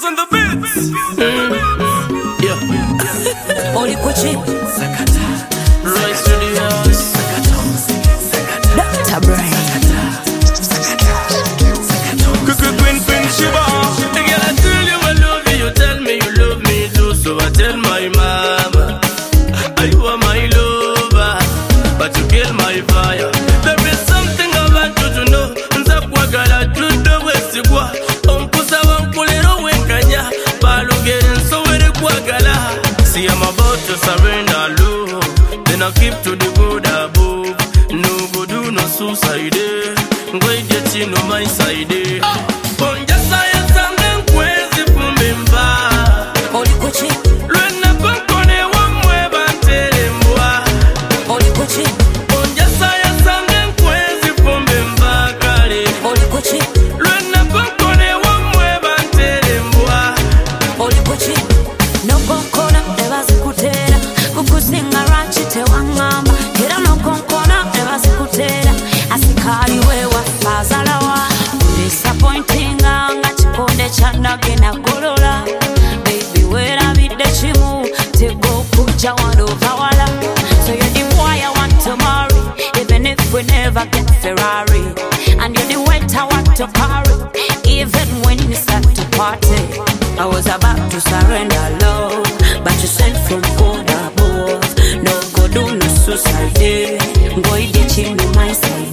on the beats. Yeah. Oli Kuchi Roy Studios. Dr. Brain Queen Shiba. Girl, I tell you I love you, you tell me you love me too. So I tell my mama, you are my lover, but you kill my fire. There is something I want you to know. Nzakwagala tudo wesigwa. Ompusa wankulero wenkanya. Balugere nsowere kwagala. See, I'm about to surrender low. Then I keep to the good above. No go do no suicide. Go get you no my side. Baby, where I meet the chimu, to go put your one over wala. So you're the boy I want to marry, even if we never get Ferrari. And you're the weight I want to carry, even when we start to party. I was about to surrender love, but you sent from God above. No go do no suicide, go eat chimu my side.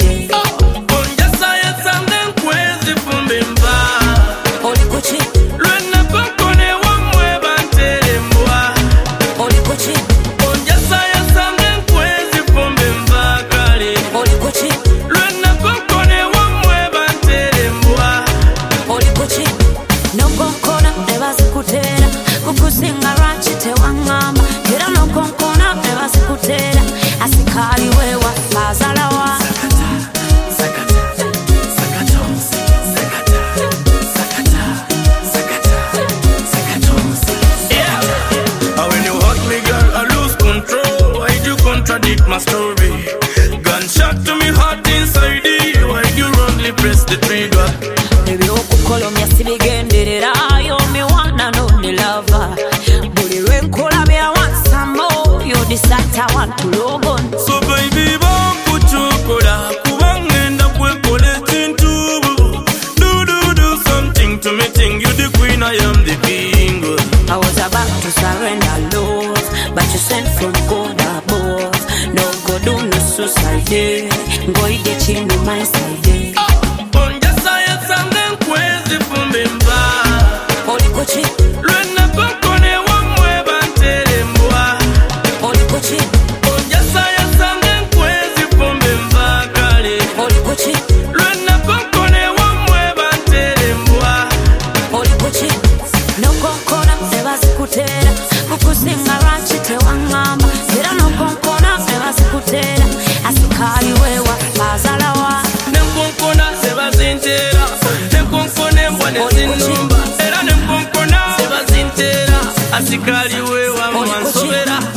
My story, gunshot to me heart inside you. Why you wrongly press the trigger? Baby, okukolo myasibigenderera. You're me one and only lover. Buli lwenkola me I want some more. You decide I want to log on. So baby, bakuchokola kubangenda kwekole chintu. Do something to me, think you the queen, I am the king. I was about to surrender love, but you sent from God above. No go do no suicide, go eat chimu my side. Onja saya sangen kwezi fumbimba. Oli Kuchi Lwena kokone wamwe bantere mbwa. Oli Kuchi Onja saya sangen kwezi fumbimba kale. Oli Kuchi Lwena kokone wamwe bantere mbwa. Oli Kuchi no konkona sebazikutera kukusinga lwaki tewangamba era no konkona sebazikutera asikali wewa bazalawa nenkonkona sebazintera nenkonkone mbwane zinumba era nenkonkona sebazintera asikali wewa mwansobera